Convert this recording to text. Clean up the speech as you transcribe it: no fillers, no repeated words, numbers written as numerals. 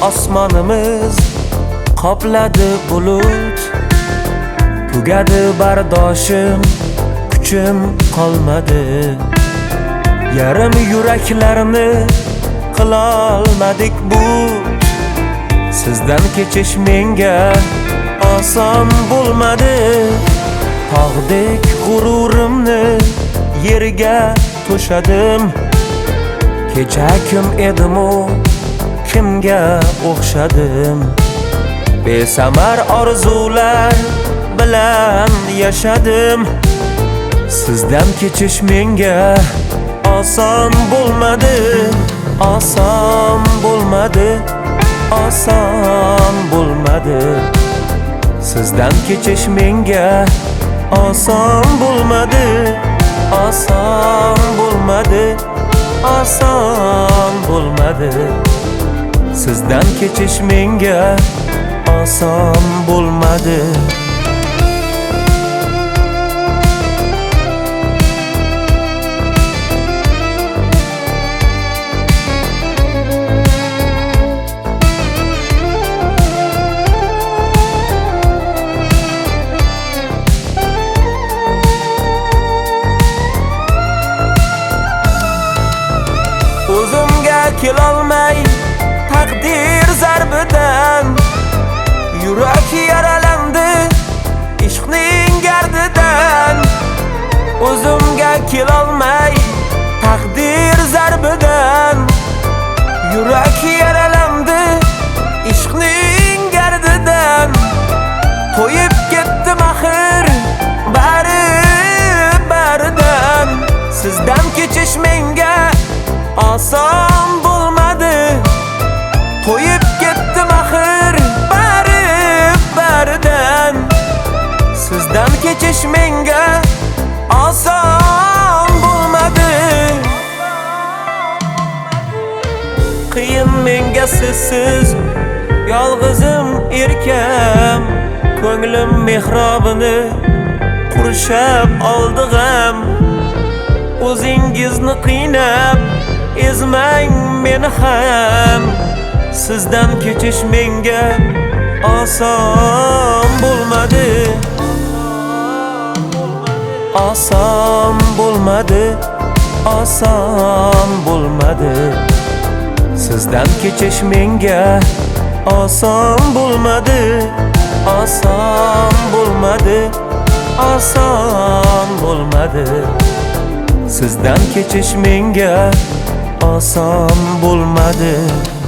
osmonimiz qopladi bulut. Tugadi bardoshim, kuchim qolmadi. Yarim yuraklarni qilolmadik but. Sizdan kechish menga oson bo'lmadi. Tog'dek g'ururimni yerga to'shadim. Kecha kim edim u, kimga o'xshadim? Besamar orzular bilan yashadim. Sizdan kechish menga oson bo'lmadi. Oson bo'lmadi. Oson bo'lmadi. Sizdan kechish menga oson bo'lmadi. Oson bo'lmadi. Oson bo'lmadi. Sizdan kechish menga oson bo'lmadi. O'zimga kelolmay taqdir zarbidan, yurak yaralandi ishqning gardidan. O'zimga kelolmay taqdir zarbidan, yurak yaralandi ishqning gardidan. To'yib ketdim axir baridan. Sizdan kechish menga oson bo'lmadi. To'yib ketdim axir baridan. Sizdan kechish menga oson bo'lmadi. Qiyin menga sizsiz yolg'izim erkam. Ko'nglim mehrobini qurshab oldi g'am. O'zingizni qiynab ezmang meni ham. Sizdan kechish menga oson bo'lmadi. Oson bo'lmadi. Oson bo'lmadi. Sizdan kechish menga oson bo'lmadi. Oson bo'lmadi. Oson bo'lmadi. Sizdan kechish menga oson bo'lmadi.